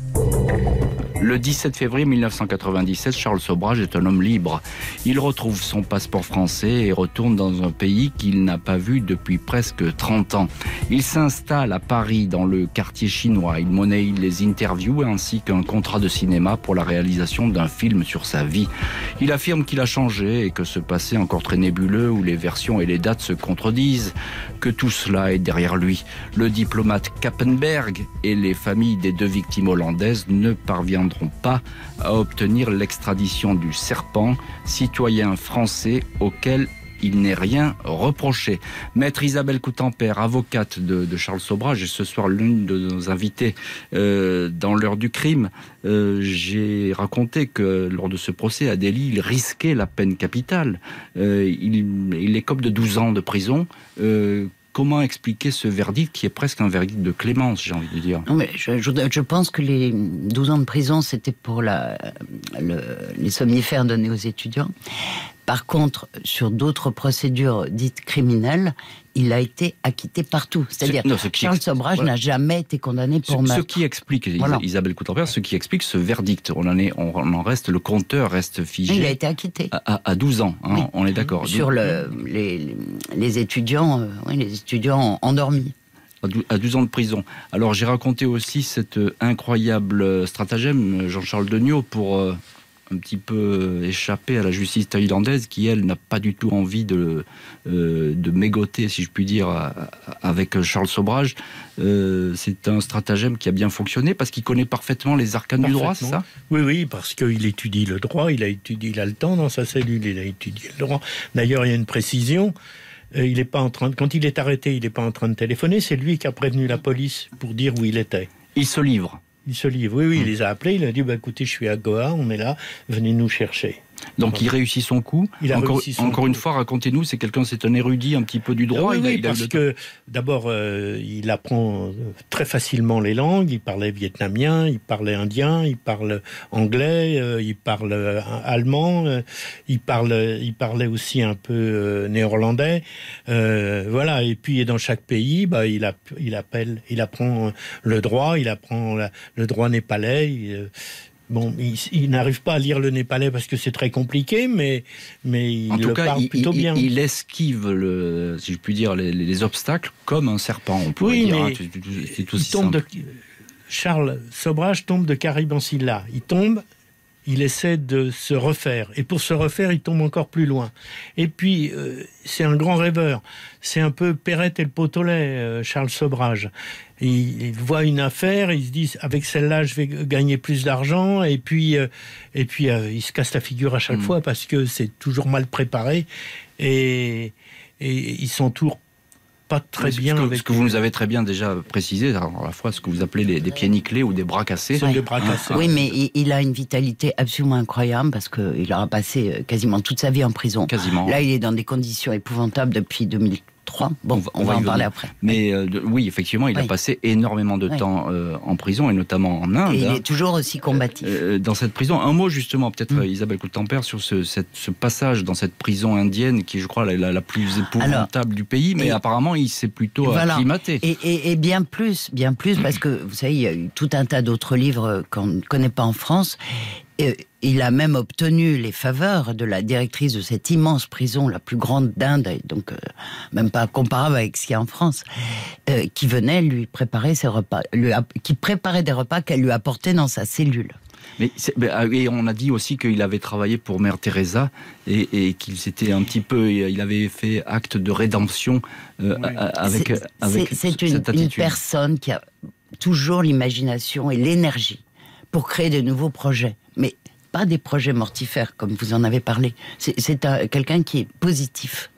Le dix-sept février mille neuf cent quatre-vingt-dix-sept, Charles Sobrage est un homme libre. Il retrouve son passeport français et retourne dans un pays qu'il n'a pas vu depuis presque trente ans. Il s'installe à Paris, dans le quartier chinois. Il monnaie les interviews ainsi qu'un contrat de cinéma pour la réalisation d'un film sur sa vie. Il affirme qu'il a changé et que ce passé encore très nébuleux, où les versions et les dates se contredisent, que tout cela est derrière lui. Le diplomate Kappenberg et les familles des deux victimes hollandaises ne parviendront pas à obtenir l'extradition du Serpent, citoyen français auquel il n'est rien reproché. Maître Isabelle Coutempère, avocate de, de Charles Sobrage, et ce soir l'une de nos invités euh, dans l'heure du crime, euh, j'ai raconté que lors de ce procès à Delhi, il risquait la peine capitale. Euh, il, il écope de douze ans de prison. Euh, Comment expliquer ce verdict qui est presque un verdict de clémence, j'ai envie de dire? Non, mais je, je, je pense que les douze ans de prison, c'était pour la, le, les somnifères donnés aux étudiants. Par contre, sur d'autres procédures dites criminelles, il a été acquitté partout. C'est-à-dire que Charles ex... Sobrage voilà. n'a jamais été condamné pour meurtre. Ce qui explique, voilà. Isabelle Coutempère, ce qui explique ce verdict. On en, est, on en reste, le compteur reste figé. Il a été acquitté. À, à, à douze ans, hein, oui. On est d'accord. Sur le, les, les étudiants, euh, oui, les étudiants endormis. À douze ans de prison. Alors j'ai raconté aussi cet incroyable stratagème, Jean-Charles Degnaud, pour... Euh, un petit peu échappé à la justice thaïlandaise qui, elle, n'a pas du tout envie de, euh, de mégoter, si je puis dire, à, à, avec Charles Sobrage. Euh, c'est un stratagème qui a bien fonctionné parce qu'il connaît parfaitement les arcanes du droit, c'est ça? Oui, oui, parce qu'il étudie le droit, il a étudié, il a le temps dans sa cellule, il a étudié le droit. D'ailleurs, il y a une précision. Euh, il est pas en train de, quand il est arrêté, il n'est pas en train de téléphoner, c'est lui qui a prévenu la police pour dire où il était. Il se livre. Il se livre, oui, oui, mmh. il les a appelés, il a dit, bah, écoutez, je suis à Goa, on est là, venez nous chercher. Donc voilà. Il réussit son coup. Il a encore réussi son encore coup. une fois, racontez-nous, c'est quelqu'un, c'est un érudit un petit peu du droit. Ah, oui, il a, oui, il a parce que d'abord, euh, il apprend très facilement les langues. Il parlait vietnamien, il parlait indien, il parle anglais, euh, il parle euh, allemand, euh, il parle, il parlait aussi un peu euh, néerlandais. Euh, voilà. Et puis dans chaque pays, bah, il, a, il appelle, il apprend le droit, il apprend la, le droit népalais. Il, euh, Bon, il, il n'arrive pas à lire le népalais parce que c'est très compliqué, mais, mais il en tout le cas, parle il, plutôt il, bien. Il esquive, le, si je puis dire, les, les obstacles comme un serpent, on pourrait oui, dire. Mais hein, c'est tout il tombe de, Charles Sobrage tombe de Caraïbes-en-Silla. Il tombe, il essaie de se refaire. Et pour se refaire, il tombe encore plus loin. Et puis, euh, c'est un grand rêveur. C'est un peu Perrette et le pot au lait, euh, Charles Sobrage. Il, il voit une affaire, il se dit, avec celle-là, je vais gagner plus d'argent. Et puis, euh, et puis euh, il se casse la figure à chaque mmh. fois parce que c'est toujours mal préparé. Et, et il s'entoure pas très bien. Ce que, avec ce que vous nous avez très bien déjà précisé, à la fois ce que vous appelez les, des pieds nickelés ou des bras cassés. C'est des bras cassés. Oui, mais il, il a une vitalité absolument incroyable parce qu'il aura passé quasiment toute sa vie en prison. Quasiment. Là, il est dans des conditions épouvantables depuis deux mille trois. Bon, on va, on va en parler après. Mais euh, de, oui, effectivement, il oui. a passé énormément de oui. temps euh, en prison, et notamment en Inde. Et il hein, est toujours aussi combatif. Euh, dans cette prison. Un mot justement, peut-être mmh. Isabelle Coultemper, sur ce, cette, ce passage dans cette prison indienne, qui je crois la, la, la plus épouvantable Alors, du pays, mais et, apparemment il s'est plutôt voilà. acclimaté. Et, et, et bien plus, bien plus, parce que vous savez, il y a eu tout un tas d'autres livres qu'on ne connaît pas en France. Et il a même obtenu les faveurs de la directrice de cette immense prison, la plus grande d'Inde, donc euh, même pas comparable avec ce qu'il y a en France, euh, qui venait lui préparer ses repas, lui, qui préparait des repas qu'elle lui apportait dans sa cellule. Mais et on a dit aussi qu'il avait travaillé pour Mère Teresa et, et qu'il s'était un petit peu, il avait fait acte de rédemption euh, oui. avec, c'est, avec c'est, c'est cette une, attitude. une personne qui a toujours l'imagination et l'énergie pour créer de nouveaux projets, mais pas des projets mortifères comme vous en avez parlé. C'est, c'est un, quelqu'un qui est positif.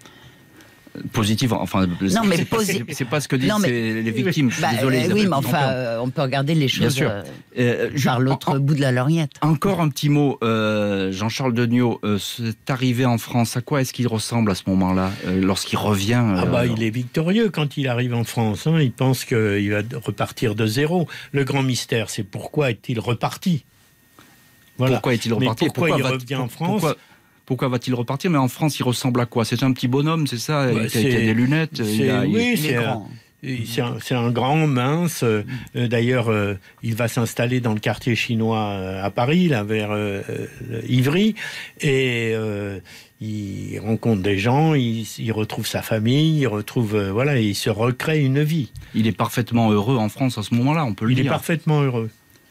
Positif, enfin, non, mais c'est, posi- pas, c'est, c'est pas ce que disent non, mais, les victimes. Je suis bah, désolé. Euh, oui, mais enfin, euh, on peut regarder les choses euh, euh, par l'autre en, bout de la lorgnette. Encore un petit mot, euh, Jean-Charles Degnaud, euh, c'est arrivé en France. À quoi est-ce qu'il ressemble à ce moment-là, euh, lorsqu'il revient euh, Ah bah, il est victorieux quand il arrive en France. Hein. Il pense qu'il va repartir de zéro. Le grand mystère, c'est pourquoi est-il reparti. Voilà. Pourquoi est-il reparti? Mais pourquoi, pourquoi il revient va, en France pourquoi, pourquoi va-t-il repartir? Mais en France, il ressemble à quoi? C'est un petit bonhomme, c'est ça? Ouais, il, a, il a des lunettes. Il a, oui, il, c'est, un, c'est, un, c'est un grand, mince. Euh, d'ailleurs, euh, il va s'installer dans le quartier chinois euh, à Paris, là, vers euh, Ivry. Et euh, il rencontre des gens, il, il retrouve sa famille, il retrouve, euh, voilà, il se recrée une vie. Il est parfaitement heureux en France à ce moment-là, on peut le il dire. Il est parfaitement heureux.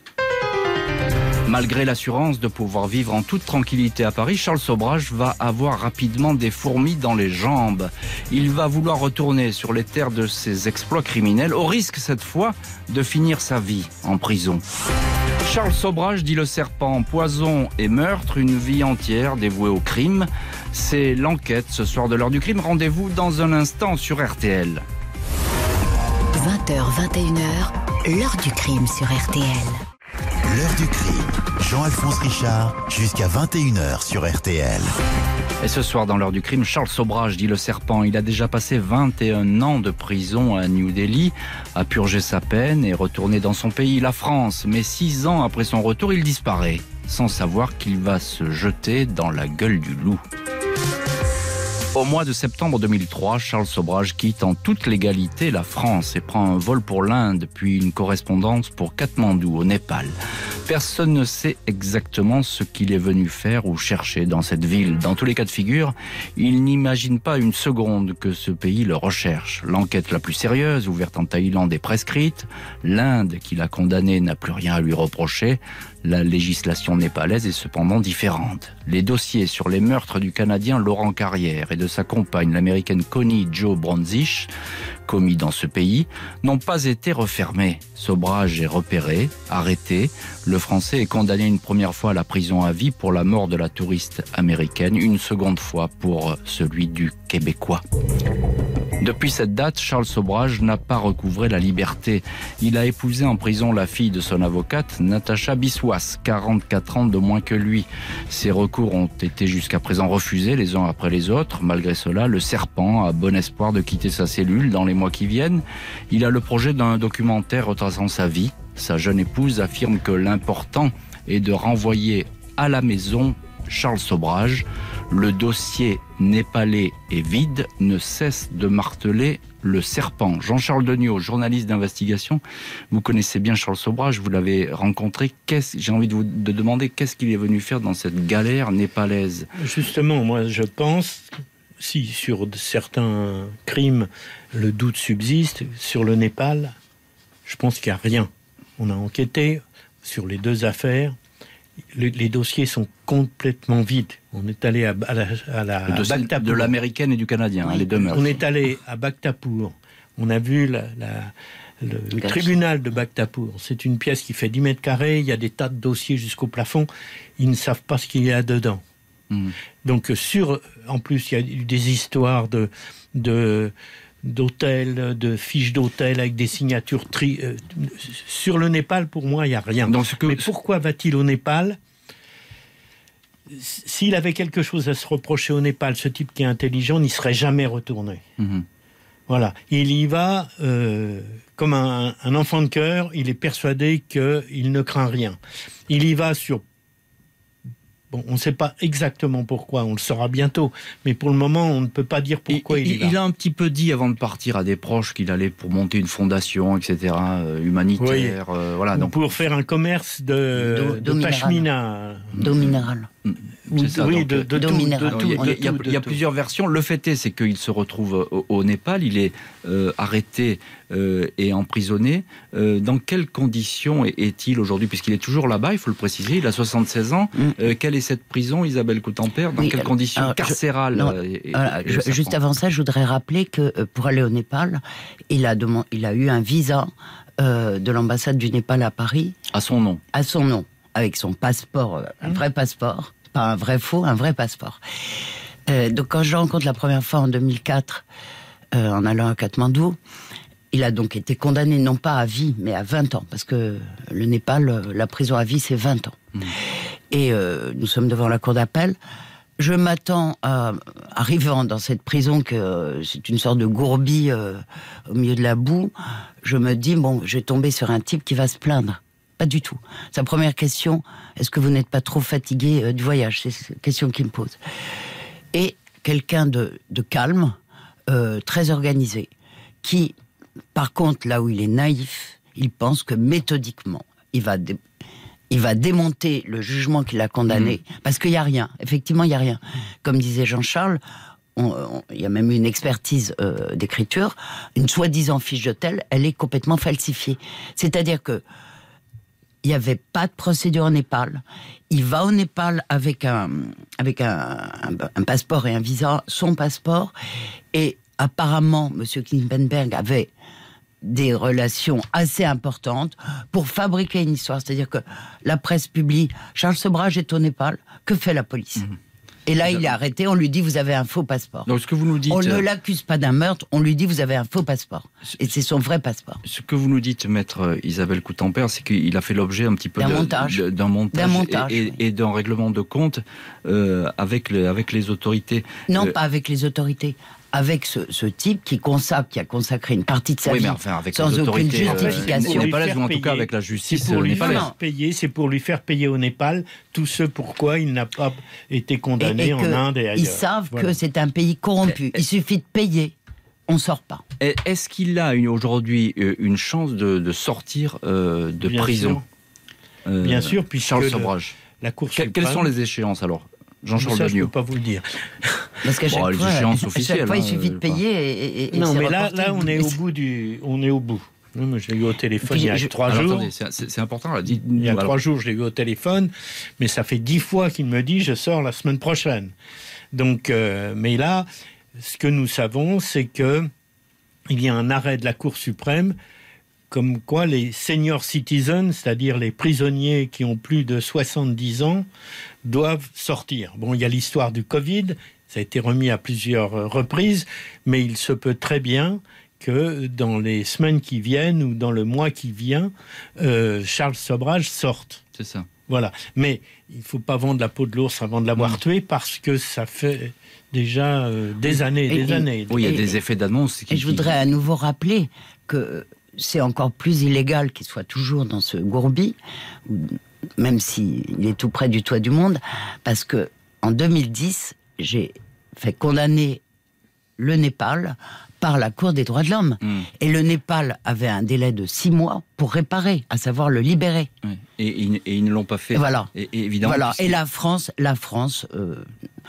Malgré l'assurance de pouvoir vivre en toute tranquillité à Paris, Charles Sobrage va avoir rapidement des fourmis dans les jambes. Il va vouloir retourner sur les terres de ses exploits criminels, au risque cette fois de finir sa vie en prison. Charles Sobrage, dit le serpent, poison et meurtre, une vie entière dévouée au crime. C'est l'enquête ce soir de l'heure du crime. Rendez-vous dans un instant sur R T L. vingt heures, vingt et une heures, l'heure du crime sur R T L. L'heure du crime. Jean-Alphonse Richard, jusqu'à vingt et une heures sur R T L. Et ce soir, dans l'heure du crime, Charles Sobrage, dit le serpent. Il a déjà passé vingt et un ans de prison à New Delhi, a purgé sa peine et retourné dans son pays, la France. Mais six ans après son retour, il disparaît, sans savoir qu'il va se jeter dans la gueule du loup. Au mois de septembre deux mille trois, Charles Sobrage quitte en toute légalité la France et prend un vol pour l'Inde, puis une correspondance pour Katmandou, au Népal. Personne ne sait exactement ce qu'il est venu faire ou chercher dans cette ville. Dans tous les cas de figure, il n'imagine pas une seconde que ce pays le recherche. L'enquête la plus sérieuse, ouverte en Thaïlande, est prescrite. L'Inde, qui l'a condamné, n'a plus rien à lui reprocher. La législation népalaise est cependant différente. Les dossiers sur les meurtres du Canadien Laurent Carrière et de sa compagne, l'américaine Connie Jo Bronzich, commis dans ce pays, n'ont pas été refermés. Sobrage est repéré, arrêté. Le Français est condamné une première fois à la prison à vie pour la mort de la touriste américaine, une seconde fois pour celui du Québécois. Depuis cette date, Charles Sobrage n'a pas recouvré la liberté. Il a épousé en prison la fille de son avocate, Natacha Biswas, quarante-quatre ans de moins que lui. Ses recours ont été jusqu'à présent refusés les uns après les autres. Malgré cela, le serpent a bon espoir de quitter sa cellule dans les mois qui viennent. Il a le projet d'un documentaire retraçant sa vie. Sa jeune épouse affirme que l'important est de renvoyer à la maison Charles Sobrage. Le dossier népalais est vide, ne cesse de marteler le serpent. Jean-Charles Degnaud, journaliste d'investigation, vous connaissez bien Charles Sobrage, vous l'avez rencontré. Qu'est-ce, j'ai envie de vous de demander qu'est-ce qu'il est venu faire dans cette galère népalaise? Justement, moi je pense, si sur certains crimes le doute subsiste, sur le Népal, je pense qu'il n'y a rien. On a enquêté sur les deux affaires le, les dossiers sont complètement vides. On est allé à, à la, à la le dossier Bhaktapur. De l'américaine et du canadien, oui. hein, les deux meurtres. On est allé à Bhaktapur. On a vu la, la, le, le tribunal de Bhaktapur. C'est une pièce qui fait dix mètres carrés. Il y a des tas de dossiers jusqu'au plafond. Ils ne savent pas ce qu'il y a dedans. Mmh. Donc, sur, en plus, il y a eu des histoires de, de, d'hôtels, de fiches d'hôtels avec des signatures. Tri, euh, sur le Népal, pour moi, il n'y a rien. Donc, ce que... Mais pourquoi va-t-il au Népal ? S'il avait quelque chose à se reprocher au Népal, ce type qui est intelligent n'y serait jamais retourné. Mmh. Voilà. Il y va euh, comme un, un enfant de cœur. Il est persuadé qu'il ne craint rien. Il y va sur... Bon, on ne sait pas exactement pourquoi, on le saura bientôt, mais pour le moment, on ne peut pas dire pourquoi et, il y va. Il a un petit peu dit avant de partir à des proches qu'il allait pour monter une fondation, et cetera, euh, humanitaire. Oui. Euh, voilà, donc... Pour faire un commerce de, de, de pashmina. D'eau minérale. C'est ça, oui, donc, de, de, d'eau minérale. Il y a, il y a, il y a plusieurs versions. Le fait est, c'est qu'il se retrouve au, au Népal, il est euh, arrêté euh, et emprisonné. Euh, dans quelles conditions est-il aujourd'hui ? Puisqu'il est toujours là-bas, il faut le préciser, il a soixante-seize ans. Mm. Euh, quelle est cette prison, Isabelle Coutempère ? Dans oui, quelles conditions alors, carcérales je, non, et, et, voilà, et je, Juste avant ça, je voudrais rappeler que pour aller au Népal, il a, demandé, il a eu un visa euh, de l'ambassade du Népal à Paris. À son nom. À son nom, avec son passeport, un mmh. vrai passeport. Pas un vrai faux, un vrai passeport. Euh, donc quand je le rencontre la première fois en deux mille quatre, euh, en allant à Katmandou, il a donc été condamné non pas à vie, mais à vingt ans, parce que le Népal, la prison à vie, c'est vingt ans. Mmh. Et euh, nous sommes devant la cour d'appel. Je m'attends à, arrivant dans cette prison, que euh, c'est une sorte de gourbi euh, au milieu de la boue, je me dis, bon, je vais tomber sur un type qui va se plaindre. Pas du tout. Sa première question, est-ce que vous n'êtes pas trop fatigué euh, du voyage ? C'est la question qu'il me pose. Et quelqu'un de, de calme, euh, très organisé, qui, par contre, là où il est naïf, il pense que méthodiquement, il va, dé- il va démonter le jugement qui l'a condamné, mmh. parce qu'il n'y a rien. Effectivement, il n'y a rien. Comme disait Jean-Charles, il y a même une expertise euh, d'écriture, une soi-disant fiche d'hôtel, elle est complètement falsifiée. C'est-à-dire que il n'y avait pas de procédure au Népal. Il va au Népal avec un, avec un, un, un passeport et un visa, son passeport. Et apparemment, M. Klinkenberg avait des relations assez importantes pour fabriquer une histoire. C'est-à-dire que la presse publie « Charles Sobhraj est au Népal, que fait la police ?» mmh. Et là, il est arrêté, on lui dit « Vous avez un faux passeport ». Donc, ce que vous nous dites... On ne l'accuse pas d'un meurtre, on lui dit « Vous avez un faux passeport ». Et c'est son vrai passeport. Ce que vous nous dites, maître Isabelle Coutempère, c'est qu'il a fait l'objet un petit peu d'un de, montage, de, d'un montage, d'un montage et, oui. et, et d'un règlement de compte euh, avec, le, avec les autorités. Non, euh, pas avec les autorités. Avec ce, ce type qui consacre, qui a consacré une partie de sa oui, vie mais enfin, avec sans aucune justification. justification. Euh, ou en tout cas avec la justice. C'est pour lui népalaise. faire payer, c'est pour lui faire payer au Népal tout ce pourquoi il n'a pas été condamné et, et en Inde et ailleurs. Ils savent voilà. que c'est un pays corrompu. Il suffit de payer. On ne sort pas. Est-ce qu'il a une, aujourd'hui une chance de, de sortir euh, de Bien prison sûr. Euh, Bien sûr, puisque Charles Sobhraj. La Cour que, Quelles sont les échéances alors, Jean-Charles Ça, Dagneau. je ne peux pas vous le dire. Parce qu'à chaque bon, fois, les échéances à officielles, chaque fois, hein, il suffit de payer pas. et, et, et non, mais là, reporté. là, on est au bout du, on est au bout. Non, je l'ai eu au téléphone Puis, il y a je... trois Alors, jours. Attendez, c'est, c'est, c'est important. Là. Dites, il y a voilà. trois jours, je l'ai eu au téléphone, mais ça fait dix fois qu'il me dit je sors la semaine prochaine. Donc, euh, mais là, ce que nous savons, c'est que il y a un arrêt de la Cour suprême comme quoi les senior citizens, c'est-à-dire les prisonniers qui ont plus de soixante-dix ans, doivent sortir. Bon, il y a l'histoire du Covid, ça a été remis à plusieurs reprises, mais il se peut très bien que dans les semaines qui viennent ou dans le mois qui vient, euh, Charles Sobhraj sorte. C'est ça. Voilà. Mais il ne faut pas vendre la peau de l'ours avant de l'avoir mmh. tué, parce que ça fait déjà euh, des années et des et, années. Oui, il y a et, des effets d'annonce. Qui, et je voudrais à nouveau rappeler que c'est encore plus illégal qu'il soit toujours dans ce gourbi, même s'il est tout près du toit du monde, parce que en deux mille dix, j'ai fait condamner le Népal par la Cour des droits de l'homme. Mmh. Et le Népal avait un délai de six mois pour réparer, à savoir le libérer. Oui. Et, et, et ils ne l'ont pas fait. Et voilà. Et, et évidemment. Voilà. Et la France, la France, euh,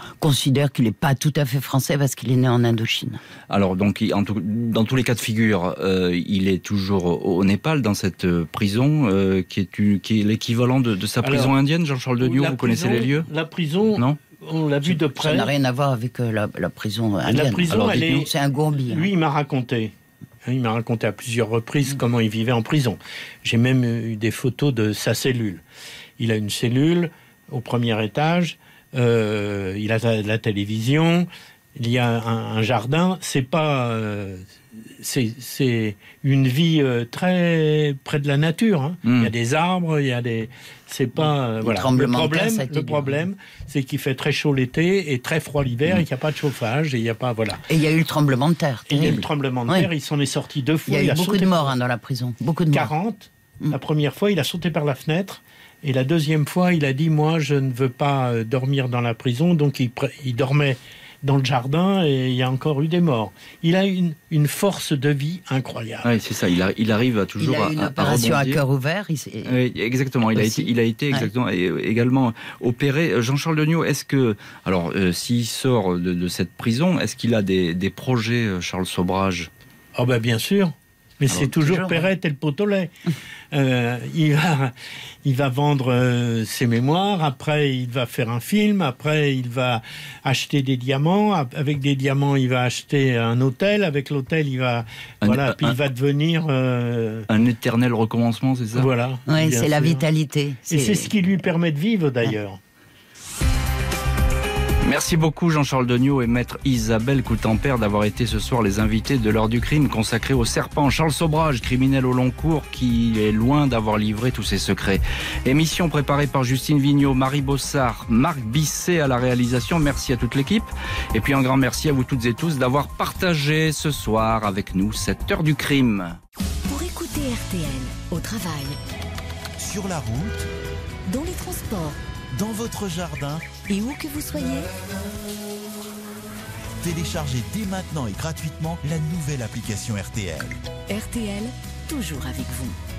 considère qu'il n'est pas tout à fait français parce qu'il est né en Indochine. Alors, donc, en tout, dans tous les cas de figure, euh, il est toujours au, au Népal, dans cette prison, euh, qui, est, qui est l'équivalent de, de sa Alors, prison indienne, Jean-Charles Degnaud, vous prison, connaissez les lieux? La prison, non, on l'a vu de près. Ça n'a rien à voir avec euh, la, la prison indienne. La prison, Alors, elle est... c'est un gourbi. Hein. Lui, il m'a raconté. Il m'a raconté à plusieurs reprises comment il vivait en prison. J'ai même eu des photos de sa cellule. Il a une cellule au premier étage, euh, il a la, la télévision, il y a un, un jardin. C'est pas, euh, c'est, c'est une vie euh, très près de la nature. Hein. Mmh. Il y a des arbres, il y a des, c'est pas euh, voilà. Le problème, le problème, c'est qu'il fait très chaud l'été et très froid l'hiver, mmh. et qu'il n'y a pas de chauffage et il y a pas voilà. Et il y a eu le tremblement de terre. Et il y a eu le tremblement de terre. Oui. Il s'en est sorti deux fois. Il y a eu il a beaucoup de morts hein, dans la prison. Beaucoup de morts. quarante. Mmh. La première fois, il a sauté par la fenêtre. Et la deuxième fois, il a dit, moi, je ne veux pas dormir dans la prison. Donc, il, il dormait dans le jardin et il y a encore eu des morts. Il a une, une force de vie incroyable. Oui, c'est ça. Il, a, il arrive à toujours à Il a eu une à, opération à, à cœur ouvert. Il oui, exactement. Il a, été, il a été exactement, ouais. également opéré. Jean-Charles Degnaud, est-ce que... Alors, euh, s'il sort de, de cette prison, est-ce qu'il a des, des projets, Charles Sobrage? Oh ben, bien sûr. Mais alors, c'est toujours, toujours Perrette ouais. et le pot au lait. Euh, il, va, il va vendre euh, ses mémoires, après il va faire un film, après il va acheter des diamants, avec des diamants il va acheter un hôtel, avec l'hôtel il va... Un, voilà, un, puis il va devenir... Euh, un éternel recommencement, c'est ça? Voilà. Oui, c'est sûr. La vitalité. C'est... Et c'est ce qui lui permet de vivre d'ailleurs. Merci beaucoup Jean-Charles Degnaud et maître Isabelle Coutempère d'avoir été ce soir les invités de l'heure du crime consacré au serpent. Charles Sobrage, criminel au long cours qui est loin d'avoir livré tous ses secrets. Émission préparée par Justine Vignot, Marie Bossard, Marc Bisset à la réalisation. Merci à toute l'équipe. Et puis un grand merci à vous toutes et tous d'avoir partagé ce soir avec nous cette heure du crime. Pour écouter R T L au travail, sur la route, dans les transports, dans votre jardin et où que vous soyez, téléchargez dès maintenant et gratuitement la nouvelle application R T L. R T L, toujours avec vous.